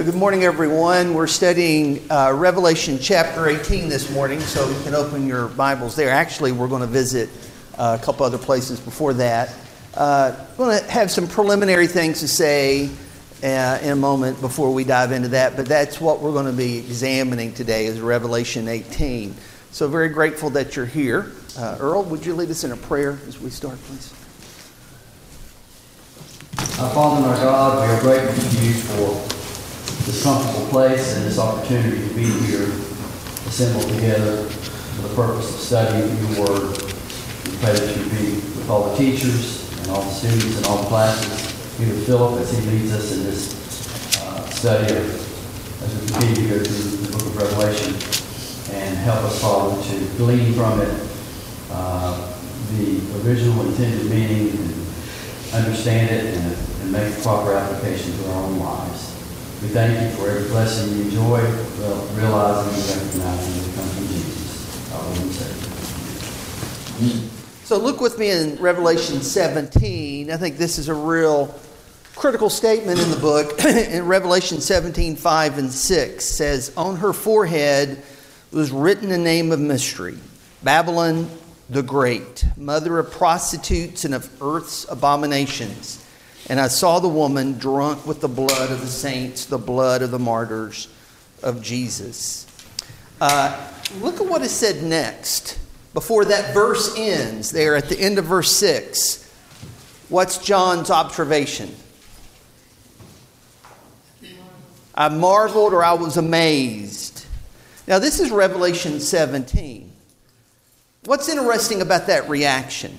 Good morning, everyone. We're studying Revelation chapter 18 this morning, so you can open your Bibles there. Actually, we're going to visit a couple other places before that. I'm going to have some preliminary things to say in a moment before we dive into that, but that's what we're going to be examining today is Revelation 18. So very grateful that you're here. Earl, would you lead us in a prayer as we start, please? Our Father and our God, we are grateful to you for this comfortable place and this opportunity to be here, assembled together for the purpose of studying your word. We pray that you be with all the teachers and all the students and all the classes. Be with Philip as he leads us in this study as we continue to go through the book of Revelation, and help us, Father, to glean from it the original intended meaning and understand it and make proper application to our own lives. We thank you for every blessing you enjoy, realizing and recognizing that it comes from Jesus, our Lord and Savior. So look with me in Revelation 17. I think this is a real critical statement in the book. In Revelation 17, 5 and 6 says, "On her forehead was written a name of mystery, Babylon the Great, mother of prostitutes and of earth's abominations. And I saw the woman drunk with the blood of the saints, the blood of the martyrs of Jesus." Look at what is said next. Before that verse ends, there at the end of verse 6, what's John's observation? I marveled, or I was amazed. Now this is Revelation 17. What's interesting about that reaction?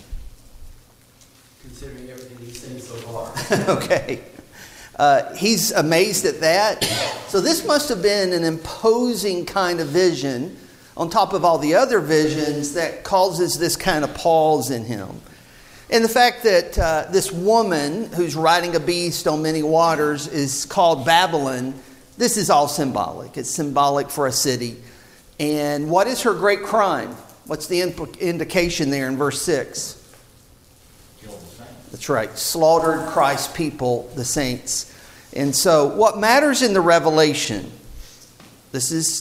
Considering everything he's seen so far. Okay. He's amazed at that. So this must have been an imposing kind of vision on top of all the other visions that causes this kind of pause in him. And the fact that this woman who's riding a beast on many waters is called Babylon, this is all symbolic. It's symbolic for a city. And what is her great crime? What's the indication there in verse 6? That's right. Slaughtered Christ's people, the saints. And so what matters in the Revelation, it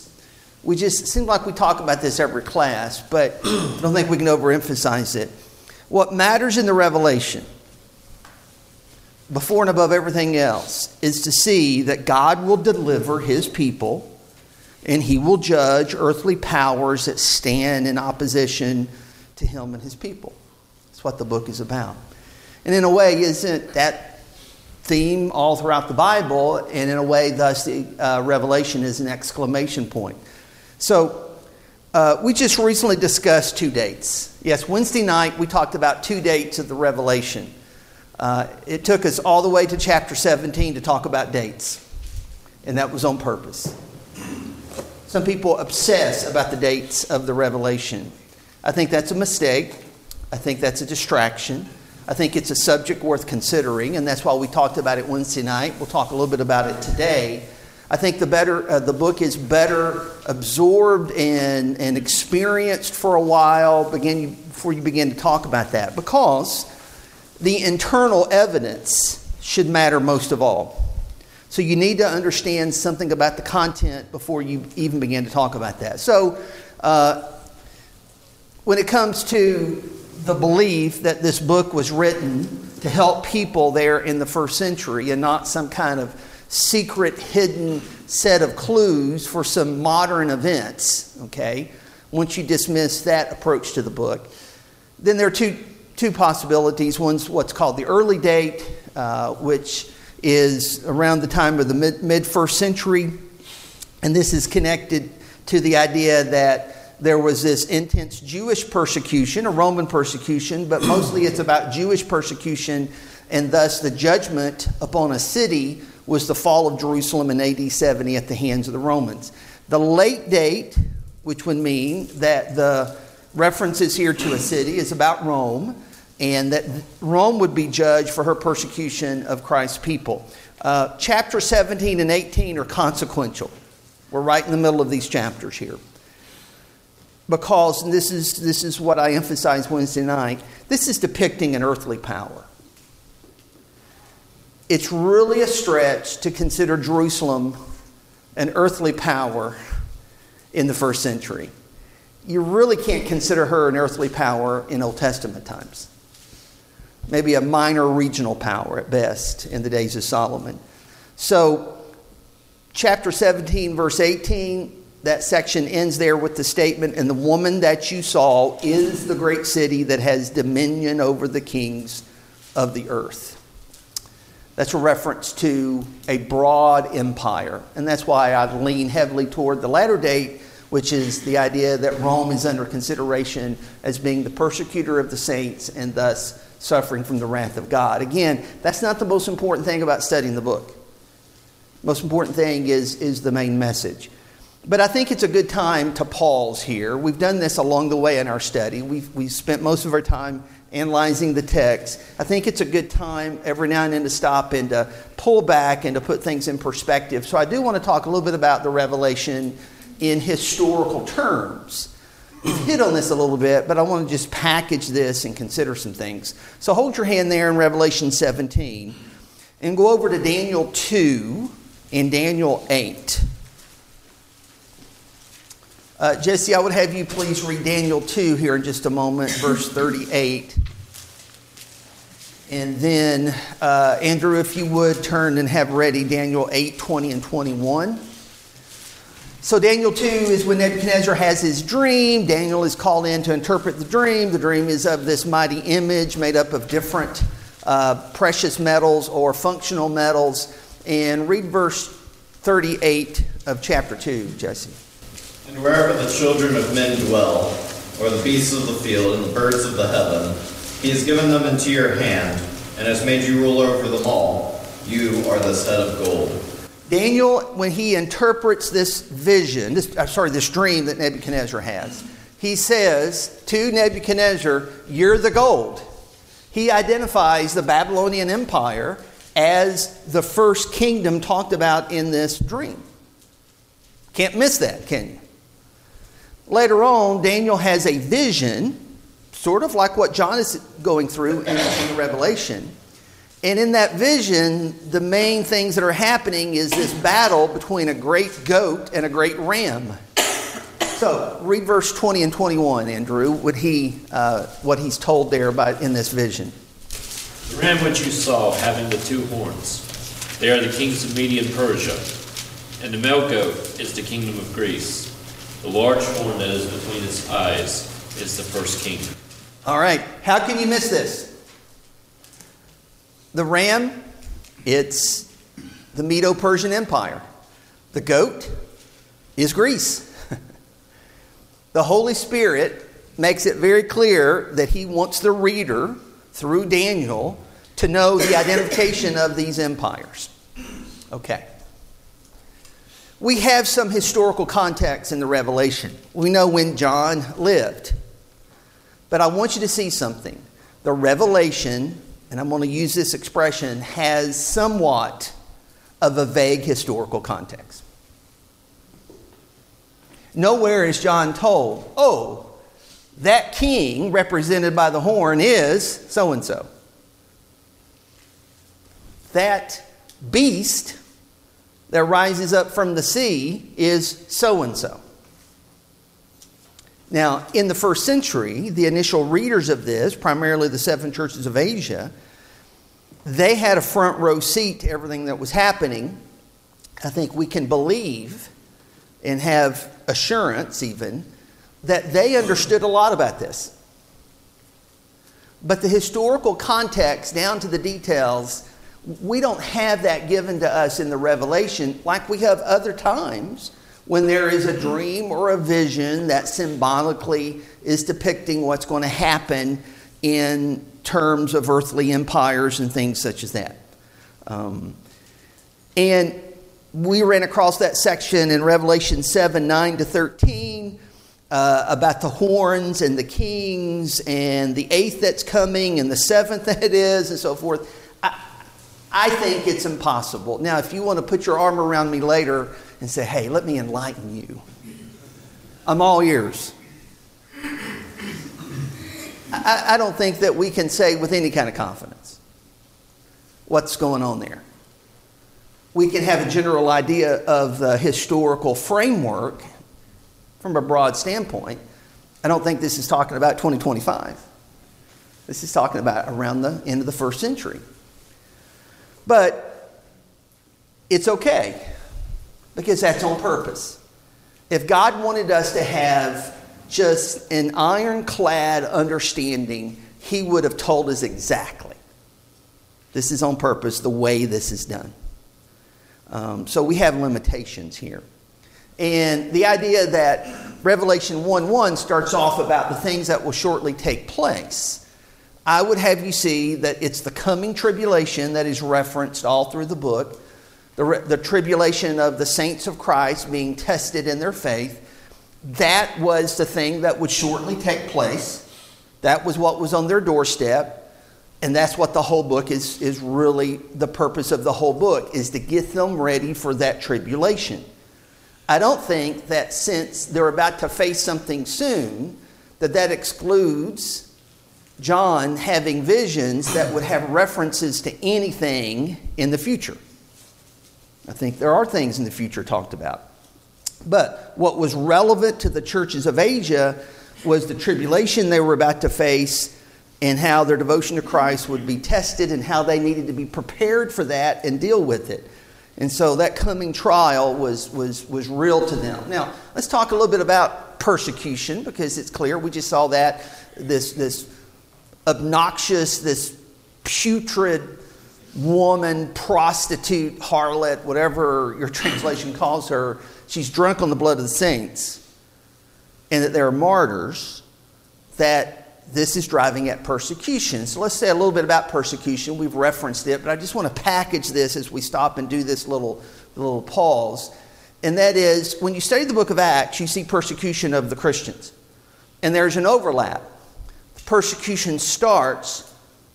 seems like we talk about this every class, but I don't think we can overemphasize it. What matters in the Revelation, before and above everything else, is to see that God will deliver his people and he will judge earthly powers that stand in opposition to him and his people. That's what the book is about. And in a way, isn't that theme all throughout the Bible? And in a way, thus, the Revelation is an exclamation point. So, we just recently discussed 2 dates. Yes, Wednesday night, we talked about 2 dates of the Revelation. It took us all the way to chapter 17 to talk about dates. And that was on purpose. Some people obsess about the dates of the Revelation. I think that's a mistake. I think that's a distraction. I think it's a subject worth considering, and that's why we talked about it Wednesday night. We'll talk a little bit about it today. I think the book is better absorbed and experienced for a while before you begin to talk about that, because the internal evidence should matter most of all. So you need to understand something about the content before you even begin to talk about that. So when it comes to the belief that this book was written to help people there in the first century and not some kind of secret hidden set of clues for some modern events, okay, once you dismiss that approach to the book, then there are two possibilities. One's what's called the early date, which is around the time of the mid-first century. And this is connected to the idea that there was this intense Jewish persecution, a Roman persecution, but mostly it's about Jewish persecution, and thus the judgment upon a city was the fall of Jerusalem in AD 70 at the hands of the Romans. The late date, which would mean that the references here to a city is about Rome, and that Rome would be judged for her persecution of Christ's people. Chapter 17 and 18 are consequential. We're right in the middle of these chapters here. Because, and this is what I emphasized Wednesday night, this is depicting an earthly power. It's really a stretch to consider Jerusalem an earthly power in the first century. You really can't consider her an earthly power in Old Testament times. Maybe a minor regional power at best in the days of Solomon. So, chapter 17, verse 18, that section ends there with the statement, "And the woman that you saw is the great city that has dominion over the kings of the earth." That's a reference to a broad empire. And that's why I lean heavily toward the latter date, which is the idea that Rome is under consideration as being the persecutor of the saints and thus suffering from the wrath of God. Again, that's not the most important thing about studying the book. Most important thing is the main message. But I think it's a good time to pause here. We've done this along the way in our study. We've spent most of our time analyzing the text. I think it's a good time every now and then to stop and to pull back and to put things in perspective. So I do want to talk a little bit about the Revelation in historical terms. We've hit on this a little bit, but I want to just package this and consider some things. So hold your hand there in Revelation 17 and go over to Daniel 2 and Daniel 8. Jesse, I would have you please read Daniel 2 here in just a moment, verse 38. And then, Andrew, if you would, turn and have ready Daniel 8, 20 and 21. So Daniel 2 is when Nebuchadnezzar has his dream. Daniel is called in to interpret the dream. The dream is of this mighty image made up of different precious metals or functional metals. And read verse 38 of chapter 2, Jesse. "And wherever the children of men dwell, or the beasts of the field and the birds of the heaven, he has given them into your hand, and has made you ruler over them all. You are this head of gold." Daniel, when he interprets this vision, this dream that Nebuchadnezzar has, he says to Nebuchadnezzar, "You're the gold." He identifies the Babylonian Empire as the first kingdom talked about in this dream. Can't miss that, can you? Later on, Daniel has a vision, sort of like what John is going through in the Revelation. And in that vision, the main things that are happening is this battle between a great goat and a great ram. So, read verse 20 and 21, Andrew, what he's told there in this vision. "The ram which you saw having the two horns, they are the kings of Media and Persia, and the male goat is the kingdom of Greece. The large horn that is between its eyes is the first kingdom." All right, how can you miss this? The ram, it's the Medo-Persian Empire. The goat is Greece. The Holy Spirit makes it very clear that he wants the reader, through Daniel, to know the identification of these empires. Okay. We have some historical context in the Revelation. We know when John lived. But I want you to see something. The Revelation, and I'm going to use this expression, has somewhat of a vague historical context. Nowhere is John told, "Oh, that king represented by the horn is so-and-so. That beast that rises up from the sea is so-and-so." Now, in the first century, the initial readers of this, primarily the seven churches of Asia, they had a front row seat to everything that was happening. I think we can believe and have assurance even that they understood a lot about this. But the historical context, down to the details, we don't have that given to us in the Revelation like we have other times when there is a dream or a vision that symbolically is depicting what's going to happen in terms of earthly empires and things such as that. And we ran across that section in Revelation 7, 9 to 13 about the horns and the kings and the eighth that's coming and the seventh that it is and so forth. I think it's impossible. Now, if you want to put your arm around me later and say, "Hey, let me enlighten you," I'm all ears. I don't think that we can say with any kind of confidence what's going on there. we can have a general idea of the historical framework from a broad standpoint. I don't think this is talking about 2025. This is talking about around the end of the first century. But it's okay, because that's on purpose. If God wanted us to have just an ironclad understanding, He would have told us exactly. This is on purpose, the way this is done. So we have limitations here. And the idea that Revelation 1:1 starts off about the things that will shortly take place, I would have you see that it's the coming tribulation that is referenced all through the book, the tribulation of the saints of Christ being tested in their faith. That was the thing that would shortly take place. That was what was on their doorstep. And that's what the whole book is really the purpose of the whole book, is to get them ready for that tribulation. I don't think that since they're about to face something soon, that excludes John having visions that would have references to anything in the future. I think there are things in the future talked about. But what was relevant to the churches of Asia was the tribulation they were about to face, and how their devotion to Christ would be tested, and how they needed to be prepared for that and deal with it. And so that coming trial was real to them. Now, let's talk a little bit about persecution, because it's clear. We just saw that this obnoxious, this putrid woman, prostitute, harlot, whatever your translation calls her, she's drunk on the blood of the saints, and that there are martyrs, that this is driving at persecution. So let's say a little bit about persecution. We've referenced it, but I just want to package this as we stop and do this little pause. And that is, when you study the book of Acts, you see persecution of the Christians. And there's an overlap. Persecution starts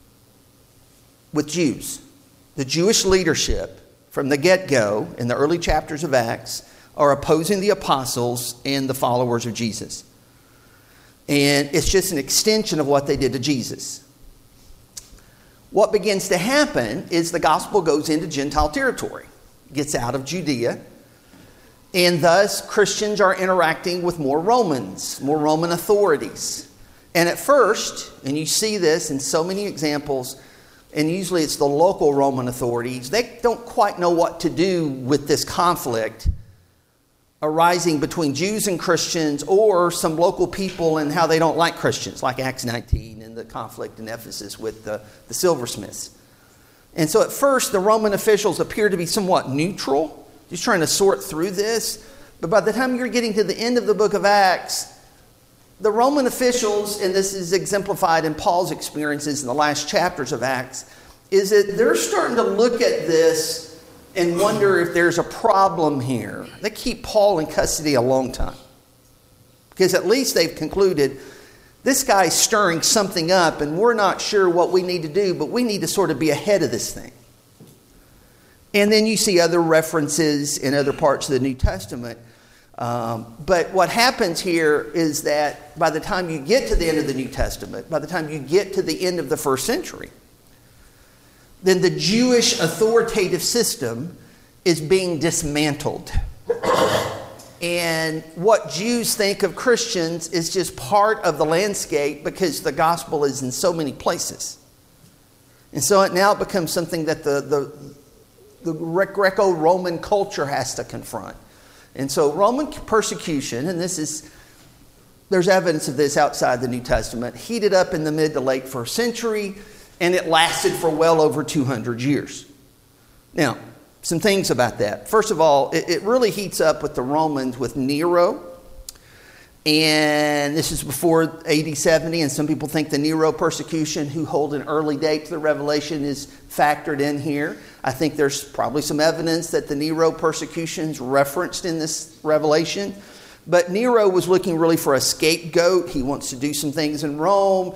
with Jews. The Jewish leadership, from the get-go, in the early chapters of Acts, are opposing the apostles and the followers of Jesus. And it's just an extension of what they did to Jesus. What begins to happen is the gospel goes into Gentile territory, gets out of Judea, and thus Christians are interacting with more Romans, more Roman authorities. And at first, and you see this in so many examples, and usually it's the local Roman authorities, they don't quite know what to do with this conflict arising between Jews and Christians, or some local people and how they don't like Christians, like Acts 19 and the conflict in Ephesus with the silversmiths. And so at first, the Roman officials appear to be somewhat neutral, just trying to sort through this. But by the time you're getting to the end of the book of Acts, the Roman officials, and this is exemplified in Paul's experiences in the last chapters of Acts, is that they're starting to look at this and wonder if there's a problem here. They keep Paul in custody a long time, because at least they've concluded this guy's stirring something up, and we're not sure what we need to do, but we need to sort of be ahead of this thing. And then you see other references in other parts of the New Testament. But what happens here is that by the time you get to the end of the New Testament, by the time you get to the end of the first century, then the Jewish authoritative system is being dismantled. And what Jews think of Christians is just part of the landscape, because the gospel is in so many places. And so it now becomes something that the Greco-Roman culture has to confront. And so Roman persecution, and there's evidence of this outside the New Testament, heated up in the mid to late first century, and it lasted for well over 200 years. Now, some things about that. First of all, it really heats up with the Romans with Nero. And this is before AD 70, and some people think the Nero persecution, who hold an early date to the Revelation, is factored in here. I think there's probably some evidence that the Nero persecution is referenced in this Revelation. But Nero was looking really for a scapegoat. He wants to do some things in Rome.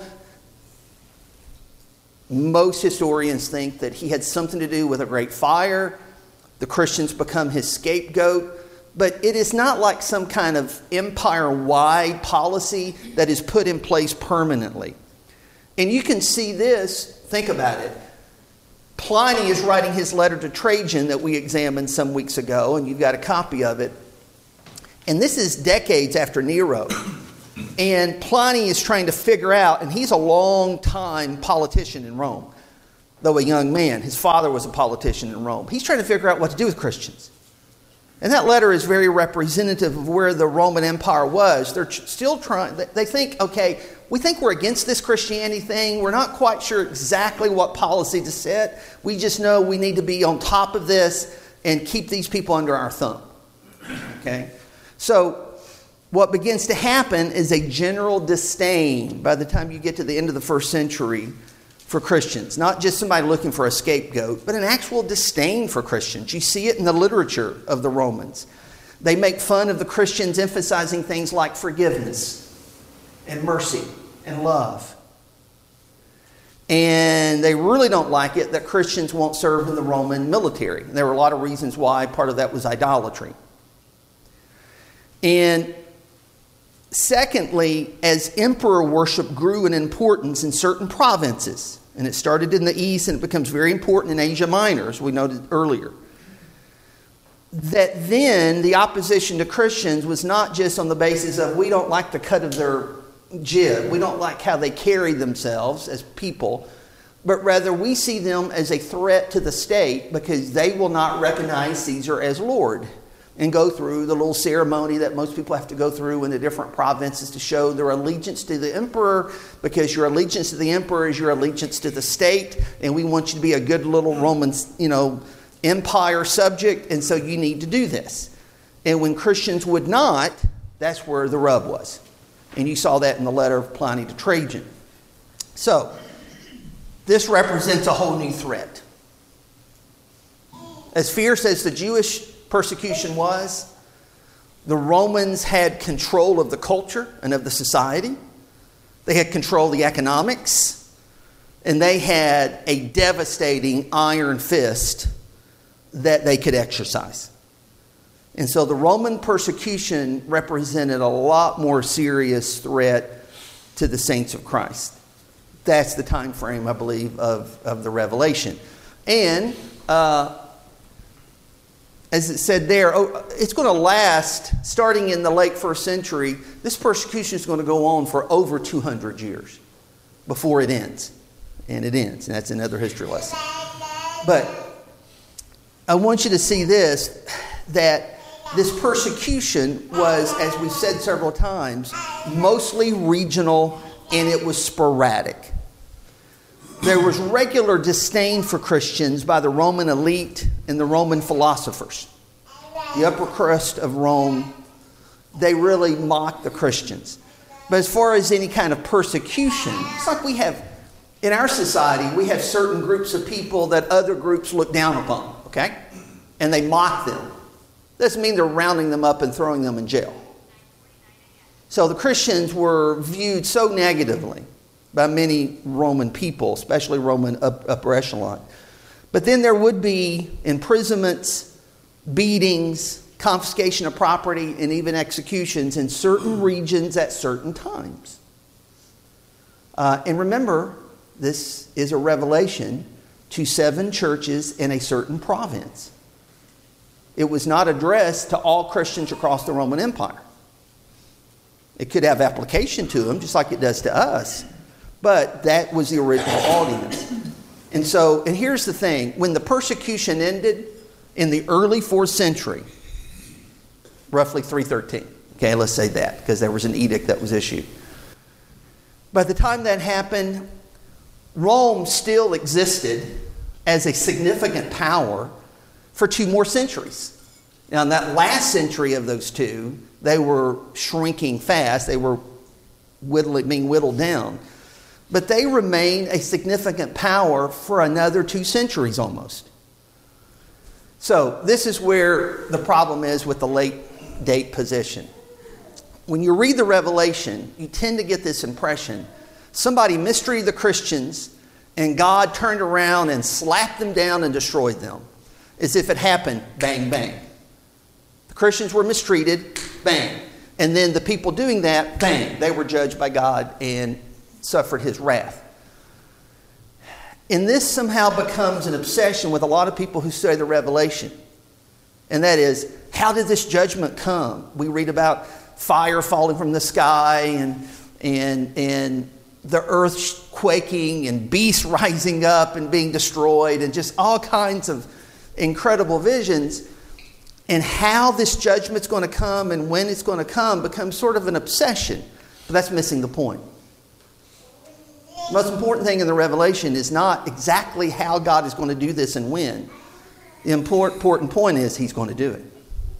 Most historians think that he had something to do with a great fire. The Christians become his scapegoat. But it is not like some kind of empire-wide policy that is put in place permanently. And you can see this, think about it. Pliny is writing his letter to Trajan that we examined some weeks ago, and you've got a copy of it. And this is decades after Nero. And Pliny is trying to figure out, and he's a long-time politician in Rome, though a young man. His father was a politician in Rome. He's trying to figure out what to do with Christians. And that letter is very representative of where the Roman Empire was. They're still trying, they think, okay, we think we're against this Christianity thing. We're not quite sure exactly what policy to set. We just know we need to be on top of this and keep these people under our thumb. Okay? So what begins to happen is a general disdain by the time you get to the end of the first century for Christians. Not just somebody looking for a scapegoat, but an actual disdain for Christians. You see it in the literature of the Romans. They make fun of the Christians, emphasizing things like forgiveness and mercy and love. And they really don't like it that Christians won't serve in the Roman military. And there were a lot of reasons why. Part of that was idolatry. And secondly, as emperor worship grew in importance in certain provinces, and it started in the east and it becomes very important in Asia Minor, as we noted earlier, that then the opposition to Christians was not just on the basis of we don't like the cut of their jib, we don't like how they carry themselves as people, but rather we see them as a threat to the state because they will not recognize Caesar as Lord and go through the little ceremony that most people have to go through in the different provinces to show their allegiance to the emperor, because your allegiance to the emperor is your allegiance to the state, and we want you to be a good little Roman, empire subject, and so you need to do this. And when Christians would not, that's where the rub was. And you saw that in the letter of Pliny to Trajan. So, this represents a whole new threat. As fierce as the Jewish persecution was, the Romans had control of the culture and of the society. They had control of the economics. And they had a devastating iron fist that they could exercise. And so the Roman persecution represented a lot more serious threat to the saints of Christ. That's the time frame, I believe, of the Revelation. And as it said there, it's going to last, starting in the late first century, this persecution is going to go on for over 200 years before it ends. And it ends, and that's another history lesson. But I want you to see this, that this persecution was, as we've said several times, mostly regional, and it was sporadic. There was regular disdain for Christians by the Roman elite and the Roman philosophers. The upper crust of Rome, they really mocked the Christians. But as far as any kind of persecution, it's like we have, in our society, we have certain groups of people that other groups look down upon, okay? And they mock them. Doesn't mean they're rounding them up and throwing them in jail. So the Christians were viewed so negatively by many Roman people, especially Roman upper echelon. But then there would be imprisonments, beatings, confiscation of property, and even executions in certain regions at certain times. And remember, this is a revelation to 7 churches in a certain province. It was not addressed to all Christians across the Roman Empire. It could have application to them, just like it does to us. But that was the original audience. And here's the thing. When the persecution ended in the early 4th century, roughly 313. Okay, let's say that, because there was an edict that was issued. By the time that happened, Rome still existed as a significant power for 2 more centuries. Now, in that last century of those 2, they were shrinking fast. They were being whittled down. But they remained a significant power for another 2 centuries almost. So this is where the problem is with the late date position. When you read the Revelation, you tend to get this impression. Somebody mistreated the Christians, and God turned around and slapped them down and destroyed them. As if it happened, bang, bang. The Christians were mistreated, bang. And then the people doing that, bang. They were judged by God and suffered his wrath. And this somehow becomes an obsession with a lot of people who study the Revelation. And that is, how did this judgment come? We read about fire falling from the sky and the earth quaking and beasts rising up and being destroyed and just all kinds of incredible visions. And how this judgment's going to come and when it's going to come becomes sort of an obsession. But that's missing the point. The most important thing in the Revelation is not exactly how God is going to do this and when. The important point is He's going to do it.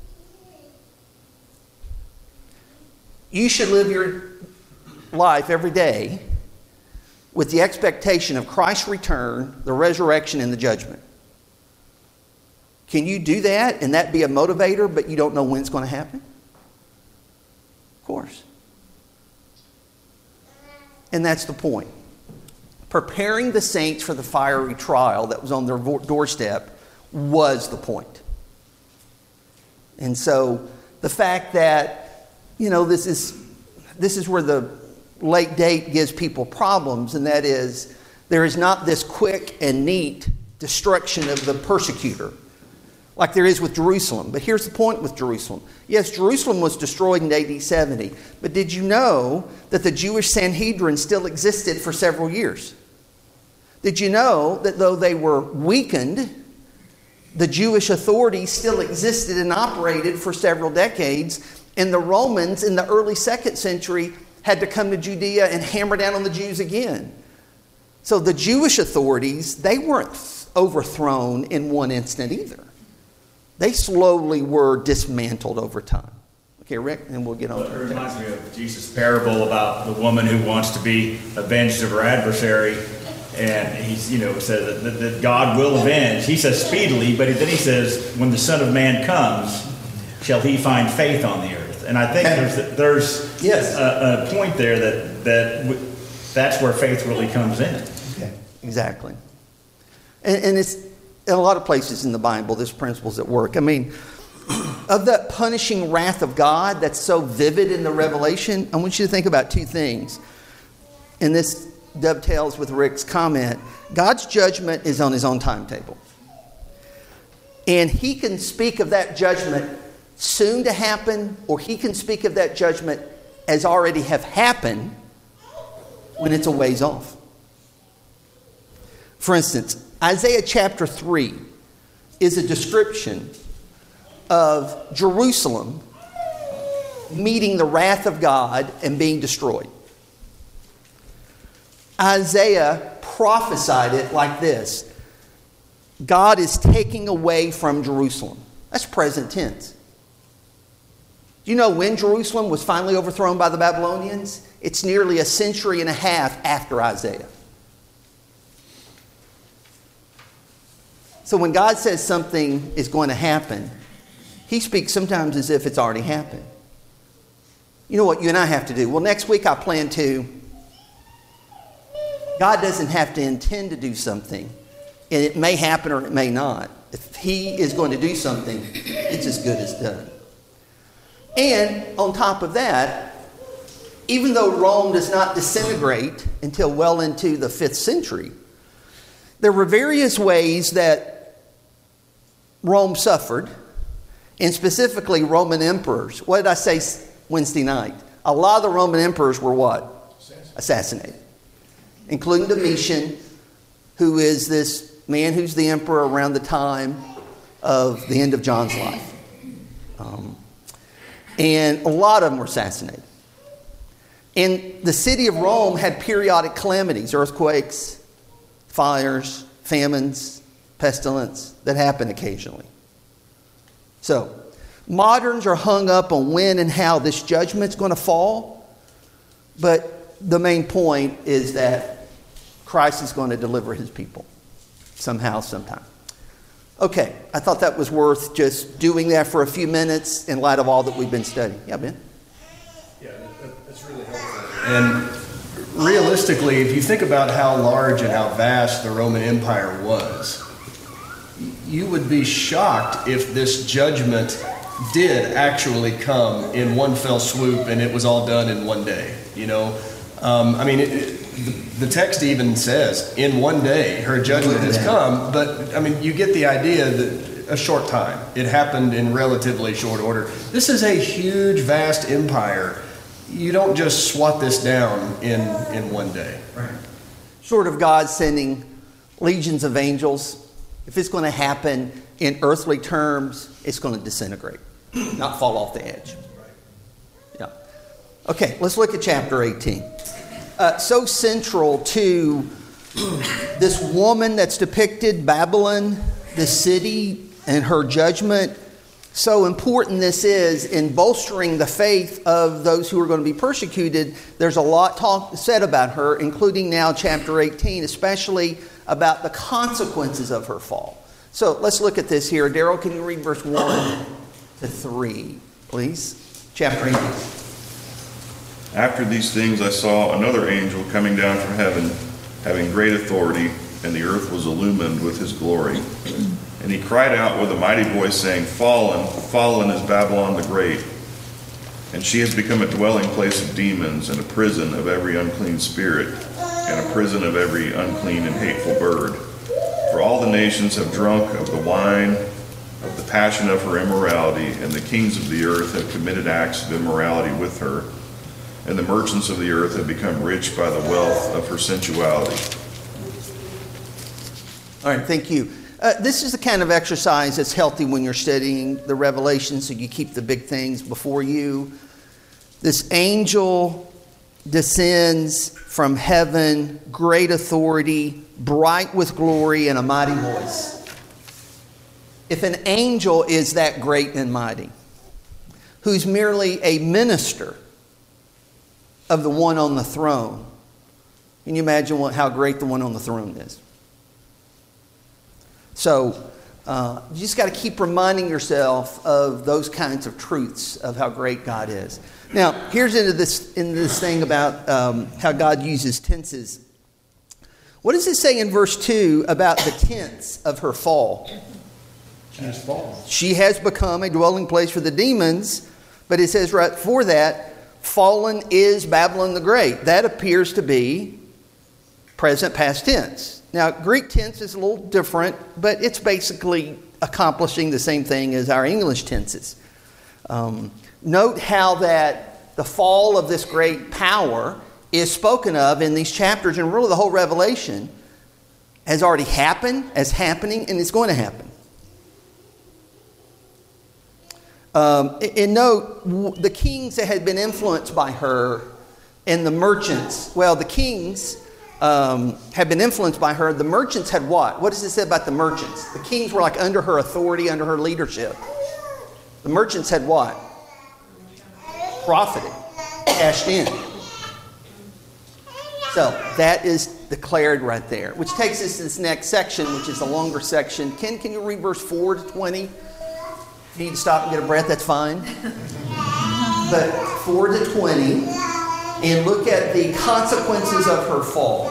You should live your life every day with the expectation of Christ's return, the resurrection, and the judgment. Can you do that and that be a motivator, but you don't know when it's going to happen? Of course. And that's the point. Preparing the saints for the fiery trial that was on their doorstep was the point. And so the fact that, this is where the late date gives people problems, and that is there is not this quick and neat destruction of the persecutor like there is with Jerusalem. But here's the point with Jerusalem. Yes, Jerusalem was destroyed in AD 70, but did you know that the Jewish Sanhedrin still existed for several years? Did you know that though they were weakened, the Jewish authorities still existed and operated for several decades, and the Romans in the early 2nd century had to come to Judea and hammer down on the Jews again. So the Jewish authorities, they weren't overthrown in one instant either. They slowly were dismantled over time. Okay, Rick, and we'll get on to it. It reminds me of Jesus' parable about the woman who wants to be avenged of her adversary. And he's, says that God will avenge. He says speedily, but then he says, when the Son of Man comes, shall he find faith on the earth? And I think there's yes. a point there that's where faith really comes in. Okay, exactly. And it's in a lot of places in the Bible, this principle's at work. I mean, of that punishing wrath of God that's so vivid in the Revelation, I want you to think about two things. And this dovetails with Rick's comment. God's judgment is on His own timetable. And He can speak of that judgment soon to happen, or He can speak of that judgment as already have happened when it's a ways off. For instance, Isaiah chapter 3 is a description of Jerusalem meeting the wrath of God and being destroyed. Isaiah prophesied it like this: God is taking away from Jerusalem. That's present tense. Do you know when Jerusalem was finally overthrown by the Babylonians? It's nearly a century and a half after Isaiah. So when God says something is going to happen, He speaks sometimes as if it's already happened. You know what you and I have to do? Well, next week I plan to. God doesn't have to intend to do something, and it may happen or it may not. If He is going to do something, it's as good as done. And on top of that, even though Rome does not disintegrate until well into the 5th century, there were various ways that Rome suffered, and specifically Roman emperors. What did I say Wednesday night? A lot of the Roman emperors were what? Assassinated. Including Domitian, who is this man who's the emperor around the time of the end of John's life. And a lot of them were assassinated. And the city of Rome had periodic calamities, earthquakes, fires, famines, pestilence that happen occasionally. So, moderns are hung up on when and how this judgment's going to fall, but the main point is that Christ is going to deliver His people somehow, sometime. Okay, I thought that was worth just doing that for a few minutes in light of all that we've been studying. Yeah, Ben? Yeah, that's really helpful. And realistically, if you think about how large and how vast the Roman Empire was, you would be shocked if this judgment did actually come in one fell swoop and it was all done in one day. The text even says, in one day, her judgment has come. But, you get the idea that a short time. It happened in relatively short order. This is a huge, vast empire. You don't just swat this down in one day. Right. Short of God sending legions of angels, if it's going to happen in earthly terms, it's going to disintegrate, not fall off the edge. Yeah. Okay, let's look at chapter 18. So central to this woman that's depicted, Babylon, the city, and her judgment. So important this is in bolstering the faith of those who are going to be persecuted. There's a lot said about her, including now chapter 18, especially about the consequences of her fall. So let's look at this here. Daryl, can you read verse 1 to 3, please? Chapter 18. After these things I saw another angel coming down from heaven, having great authority, and the earth was illumined with his glory. And he cried out with a mighty voice, saying, Fallen, fallen is Babylon the Great, and she has become a dwelling place of demons, and a prison of every unclean spirit, and a prison of every unclean and hateful bird. For all the nations have drunk of the wine of the passion of her immorality, and the kings of the earth have committed acts of immorality with her, and the merchants of the earth have become rich by the wealth of her sensuality. All right, thank you. This is the kind of exercise that's healthy when you're studying the Revelation, so you keep the big things before you. This angel descends from heaven, great authority, bright with glory, and a mighty voice. If an angel is that great and mighty, who's merely a minister of the one on the throne, can you imagine how great the one on the throne is? So you just got to keep reminding yourself of those kinds of truths of how great God is. Now, here's into this thing about how God uses tenses. What does it say in verse 2 about the tense of her fall? She has fallen. She has become a dwelling place for the demons, but it says right before that, fallen is Babylon the Great. That appears to be present past tense. Now, Greek tense is a little different, but it's basically accomplishing the same thing as our English tenses. Note how that the fall of this great power is spoken of in these chapters, and really the whole Revelation has already happened, is happening, and it's going to happen. And note, the kings that had been influenced by her and the merchants, the kings had been influenced by her. The merchants had what? What does it say about the merchants? The kings were like under her authority, under her leadership. The merchants had what? Profited, cashed in. So that is declared right there, which takes us to this next section, which is a longer section. Ken, can you read verse 4 to 20? If you need to stop and get a breath, that's fine. But 4 to 20, and look at the consequences of her fall.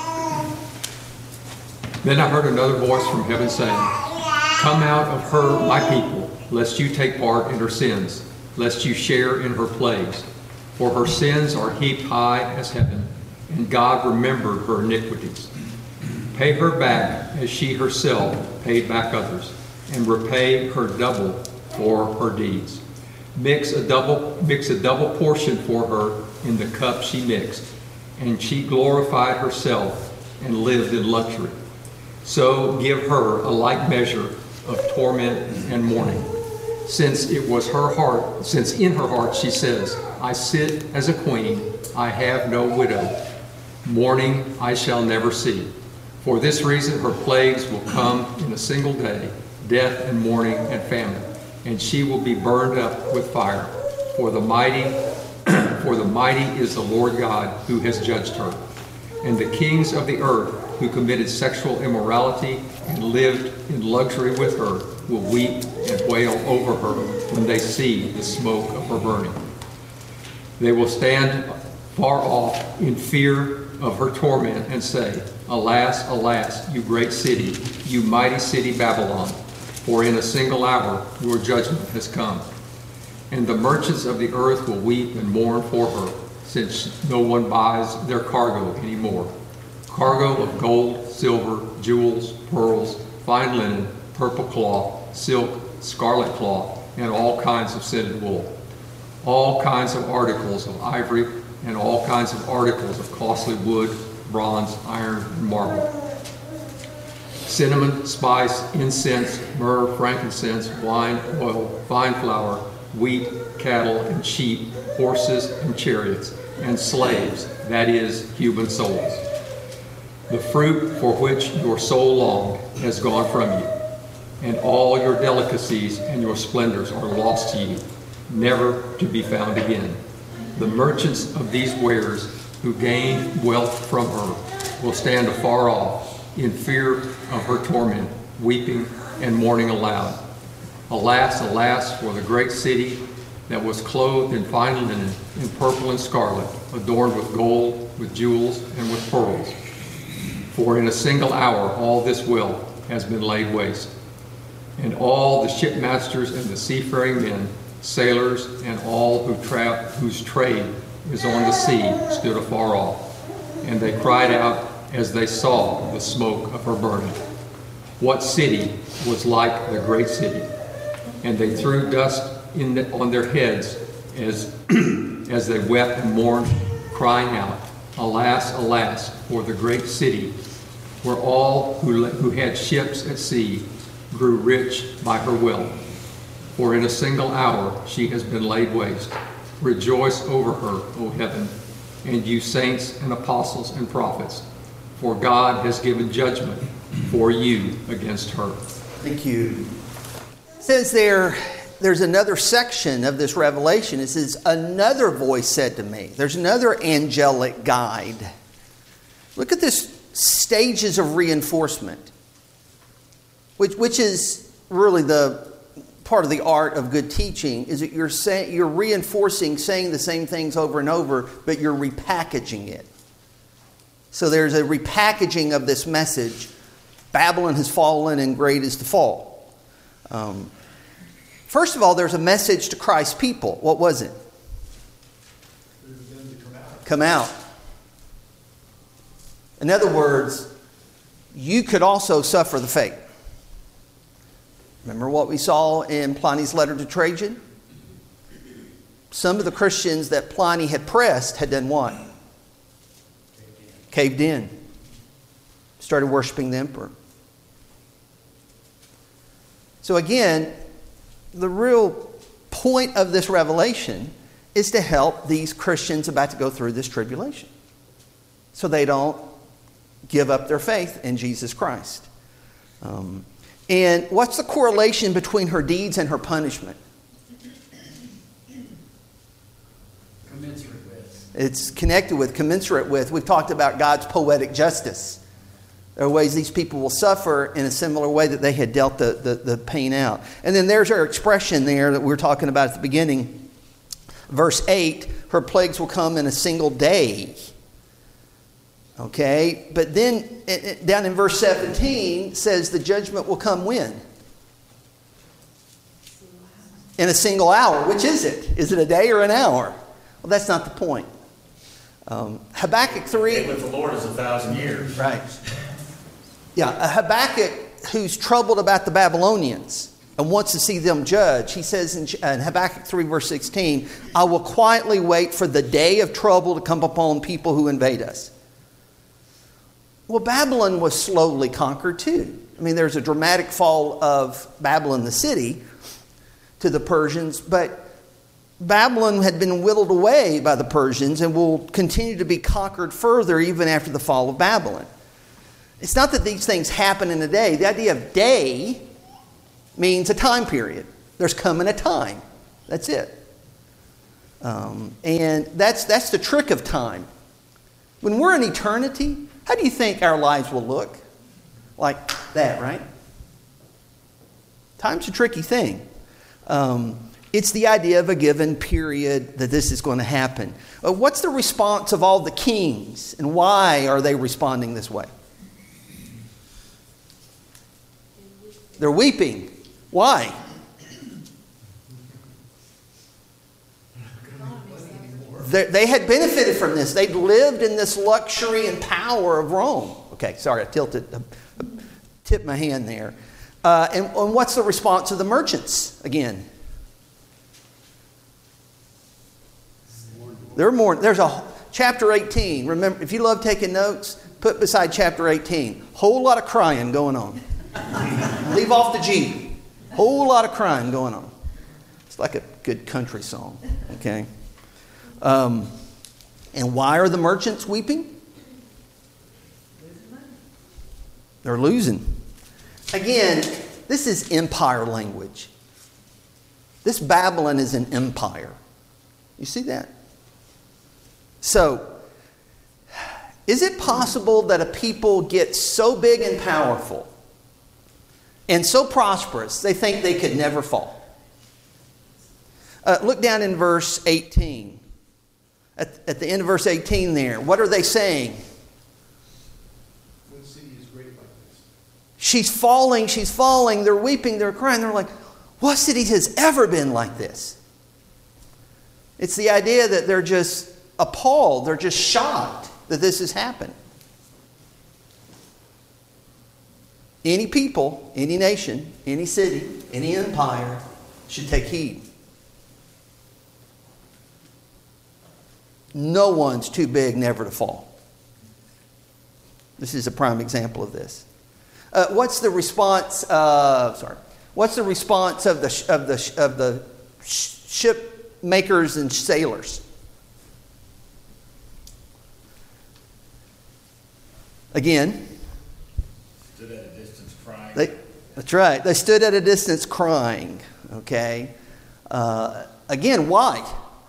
Then I heard another voice from heaven saying, Come out of her, my people, lest you take part in her sins, lest you share in her plagues. For her sins are heaped high as heaven, and God remembered her iniquities. Pay her back as she herself paid back others, and repay her double for her deeds. Mix a double portion for her in the cup she mixed, and she glorified herself and lived in luxury. So give her a like measure of torment and mourning. Since in her heart she says, I sit as a queen, I have no widow. Mourning I shall never see. For this reason her plagues will come in a single day, death and mourning and famine, and she will be burned up with fire. For the mighty is the Lord God who has judged her. And the kings of the earth who committed sexual immorality and lived in luxury with her will weep and wail over her when they see the smoke of her burning. They will stand far off in fear of her torment and say, Alas, alas, you great city, you mighty city Babylon, for in a single hour your judgment has come. And the merchants of the earth will weep and mourn for her, since no one buys their cargo anymore. Cargo of gold, silver, jewels, pearls, fine linen, purple cloth, silk, scarlet cloth, and all kinds of scented wool. All kinds of articles of ivory, and all kinds of articles of costly wood, bronze, iron, and marble. Cinnamon, spice, incense, myrrh, frankincense, wine, oil, fine flour, wheat, cattle, and sheep, horses and chariots, and slaves, that is, human souls. The fruit for which your soul longed has gone from you, and all your delicacies and your splendors are lost to you, never to be found again. The merchants of these wares who gained wealth from her will stand afar off in fear of her torment, weeping and mourning aloud. Alas, alas, for the great city that was clothed in fine linen, in purple and scarlet, adorned with gold, with jewels, and with pearls. For in a single hour all this wealth has been laid waste. And all the shipmasters and the seafaring men, sailors, and all whose trade is on the sea stood afar off. And they cried out as they saw the smoke of her burning. What city was like the great city? And they threw dust on their heads as they wept and mourned, crying out, Alas, alas, for the great city, where all who had ships at sea grew rich by her wealth. For in a single hour she has been laid waste. Rejoice over her, O heaven, and you saints and apostles and prophets, for God has given judgment for you against her. Thank you. It says there's another section of this revelation. It says, another voice said to me. There's another angelic guide. Look at this stages of reinforcement, which is really the part of the art of good teaching, is that you're reinforcing, saying the same things over and over, but you're repackaging it. So there's a repackaging of this message. Babylon has fallen and great is the fall. First of all, there's a message to Christ's people. What was it? Come out. In other words, you could also suffer the fate. Remember what we saw in Pliny's letter to Trajan? Some of the Christians that Pliny had pressed had done what? Caved in. Started worshiping the emperor. So again, the real point of this revelation is to help these Christians about to go through this tribulation, so they don't give up their faith in Jesus Christ. And what's the correlation between her deeds and her punishment? Commensurate with. It's connected with, commensurate with. We've talked about God's poetic justice. There are ways these people will suffer in a similar way that they had dealt the pain out. And then there's our expression there that we were talking about at the beginning. Verse 8, her plagues will come in a single day. Okay, but then down in verse 17 says the judgment will come when? In a single hour. Which is it? Is it a day or an hour? Well, that's not the point. Habakkuk 3. And with the Lord is 1,000 years. Right. Yeah, Habakkuk, who's troubled about the Babylonians and wants to see them judged, he says in Habakkuk 3 verse 16, I will quietly wait for the day of trouble to come upon people who invade us. Well, Babylon was slowly conquered too. I mean, there's a dramatic fall of Babylon, the city, to the Persians, but Babylon had been whittled away by the Persians and will continue to be conquered further even after the fall of Babylon. It's not that these things happen in a day. The idea of day means a time period. There's coming a time. That's it. And that's the trick of time. When we're in eternity, how do you think our lives will look? Like that, right? Time's a tricky thing. It's the idea of a given period that this is going to happen. What's the response of all the kings, and why are they responding this way? They're weeping. Why? they had benefited from this. They'd lived in this luxury and power of Rome. Okay, sorry, I tipped my hand there. And what's the response of the merchants again? They're more. There's a chapter 18. Remember, if you love taking notes, put beside chapter 18. Whole lot of crying going on. Leave off the G. Whole lot of crying going on. It's like a good country song. Okay. And why are the merchants weeping? They're losing. Again, this is empire language. This Babylon is an empire. You see that? So, is it possible that a people get so big and powerful and so prosperous they think they could never fall? Look down in verse 18. At the end of verse 18 there, what are they saying? What city is great like this? She's falling, they're weeping, they're crying. They're like, what city has ever been like this? It's the idea that they're just appalled, they're just shocked that this has happened. Any people, any nation, any city, any empire should take heed. No one's too big never to fall. This is a prime example of this. What's the response? What's the response of the ship makers and sailors? Again, Stood at a distance crying. That's right. They stood at a distance crying. Okay. Again, why?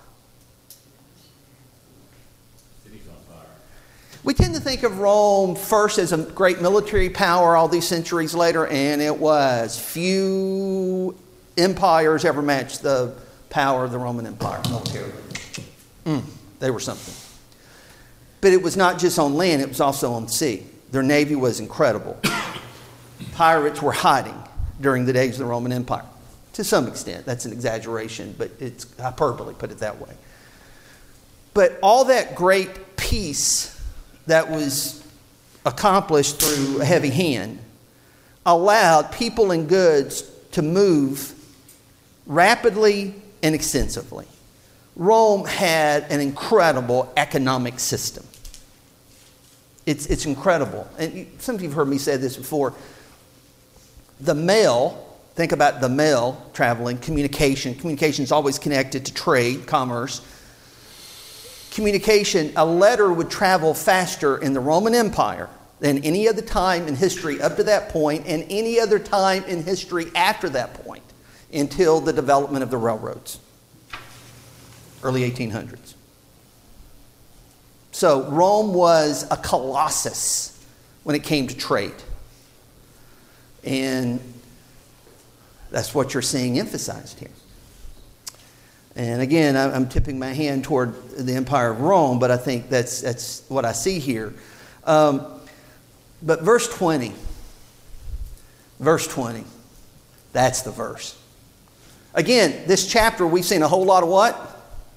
City's on fire. We tend to think of Rome first as a great military power all these centuries later, and it was. Few empires ever matched the power of the Roman Empire militarily. They were something. But it was not just on land, it was also on the sea. Their navy was incredible. Pirates were hiding during the days of the Roman Empire. To some extent, that's an exaggeration, but it's hyperbole, put it that way. But all that great peace that was accomplished through a heavy hand allowed people and goods to move rapidly and extensively. Rome had an incredible economic system. It's incredible. And some of you have heard me say this before. The mail, think about the mail traveling, communication. Communication is always connected to trade, commerce. Communication, a letter would travel faster in the Roman Empire than any other time in history up to that point and any other time in history after that point until the development of the railroads. Early 1800s. So Rome was a colossus when it came to trade. And that's what you're seeing emphasized here. And again, I'm tipping my hand toward the Empire of Rome, but I think that's what I see here. But verse 20. Verse 20. That's the verse. Again, this chapter we've seen a whole lot of what?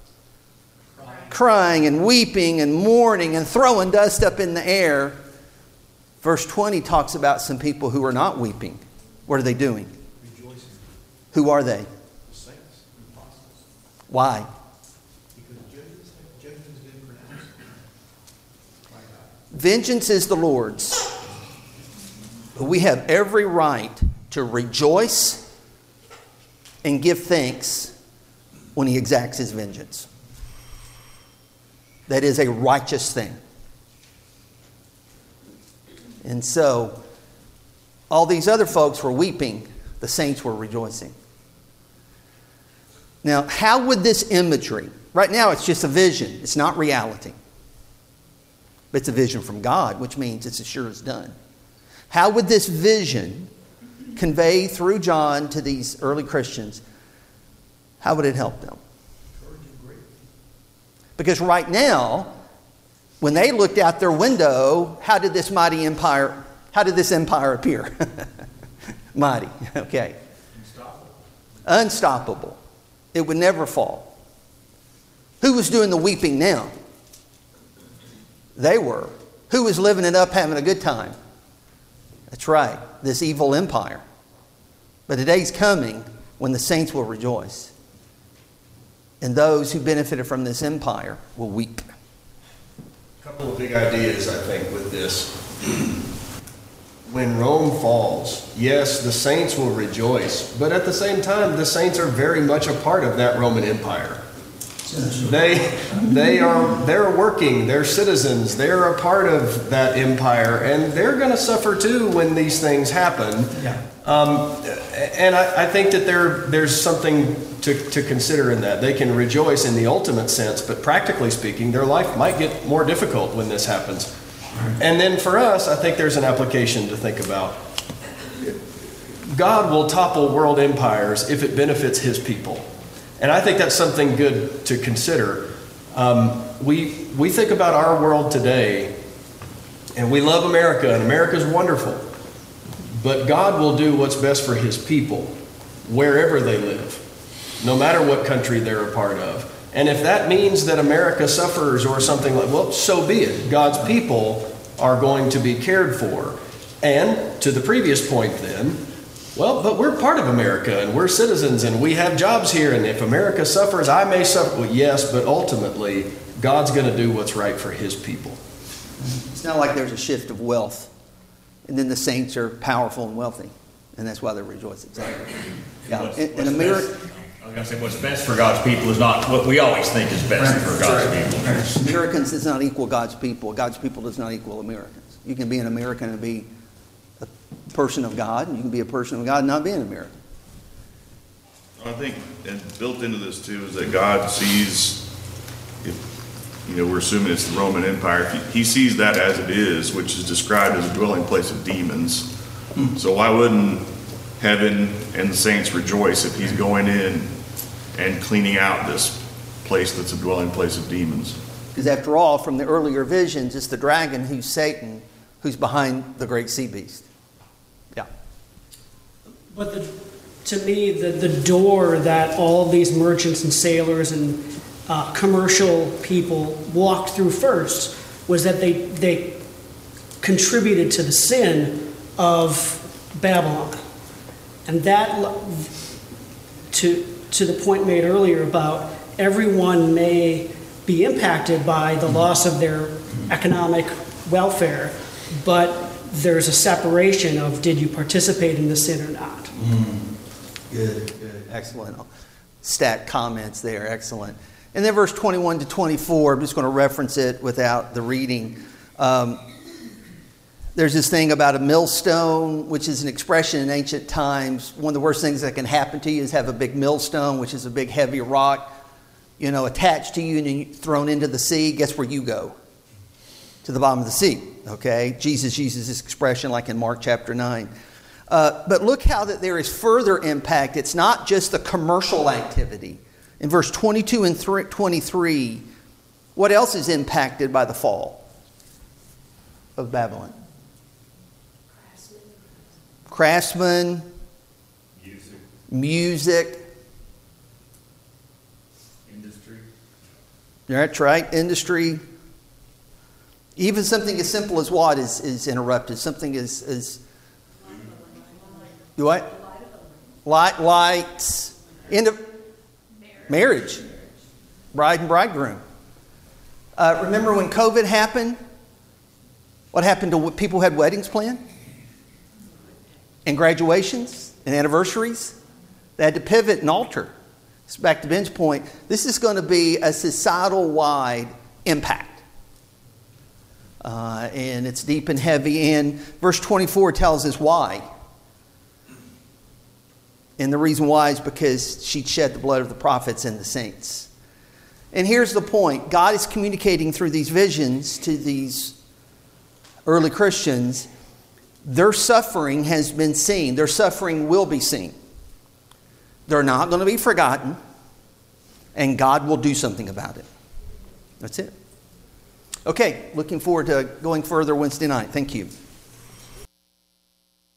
Crying and weeping and mourning and throwing dust up in the air. Verse 20 talks about some people who are not weeping. What are they doing? Rejoicing. Who are they? The saints and apostles. Why? Because judgment has been pronounced. My God. Vengeance is the Lord's. But we have every right to rejoice and give thanks when He exacts His vengeance. That is a righteous thing. And so, all these other folks were weeping. The saints were rejoicing. Now, how would this imagery, right now it's just a vision. It's not reality. But it's a vision from God, which means it's as sure as done. How would this vision convey through John to these early Christians? How would it help them? Because right now, when they looked out their window, how did this empire appear? Mighty, okay. Unstoppable. It would never fall. Who was doing the weeping now? They were. Who was living it up, having a good time? That's right, this evil empire. But a day's coming when the saints will rejoice. And those who benefited from this empire will weep. A couple of big ideas, I think, with this. When Rome falls, yes, the saints will rejoice, but at the same time, the saints are very much a part of that Roman Empire. They're working, they're citizens, they're a part of that empire, and they're going to suffer too when these things happen. Yeah. And I think that there's something to consider in that. They can rejoice in the ultimate sense, but practically speaking, their life might get more difficult when this happens. And then for us, I think there's an application to think about. God will topple world empires if it benefits his people. And I think that's something good to consider. We think about our world today, and we love America, and America's wonderful. But God will do what's best for his people, wherever they live, no matter what country they're a part of. And if that means that America suffers or something like, well, so be it. God's people are going to be cared for. And to the previous point then, well, but we're part of America and we're citizens and we have jobs here. And if America suffers, I may suffer. Well, yes, but ultimately, God's going to do what's right for his people. It's not like there's a shift of wealth and then the saints are powerful and wealthy. And that's why they're rejoicing. Exactly. Yeah. In America, I was going to say, what's best for God's people is not what we always think is best for God's people. Americans does not equal God's people. God's people does not equal Americans. You can be an American and be a person of God, and you can be a person of God and not be an American. I think, and built into this too, is that God sees, we're assuming it's the Roman Empire, he sees that as it is, which is described as a dwelling place of demons. So why wouldn't heaven and the saints rejoice if he's going in and cleaning out this place that's a dwelling place of demons? Because after all, from the earlier visions, it's the dragon who's Satan, who's behind the great sea beast. Yeah. But to me, the door that all these merchants and sailors and commercial people walked through first was that they contributed to the sin of Babylon. And that, to the point made earlier about everyone may be impacted by the loss of their economic welfare, but there's a separation of did you participate in the sin or not. Good. Excellent. Stacked comments there. Excellent. And then verse 21 to 24, I'm just going to reference it without the reading. There's this thing about a millstone, which is an expression in ancient times. One of the worst things that can happen to you is have a big millstone, which is a big heavy rock, attached to you and then thrown into the sea. Guess where you go? To the bottom of the sea. Okay? Jesus uses this expression like in Mark chapter 9. But look how that there is further impact. It's not just the commercial activity. In verse 22 and 23, what else is impacted by the fall of Babylon? Craftsmen, music, industry. That's right, industry. Even something as simple as what is interrupted. Something as what? Lights. End of marriage. Bride and bridegroom. Remember when COVID happened? What happened to people who had weddings planned? And graduations and anniversaries? They had to pivot and alter. It's back to Ben's point. This is going to be a societal-wide impact. And it's deep and heavy. And verse 24 tells us why. And the reason why is because she'd shed the blood of the prophets and the saints. And here's the point. God is communicating through these visions to these early Christians. Their suffering has been seen. Their suffering will be seen. They're not going to be forgotten. And God will do something about it. That's it. Okay, looking forward to going further Wednesday night. Thank you.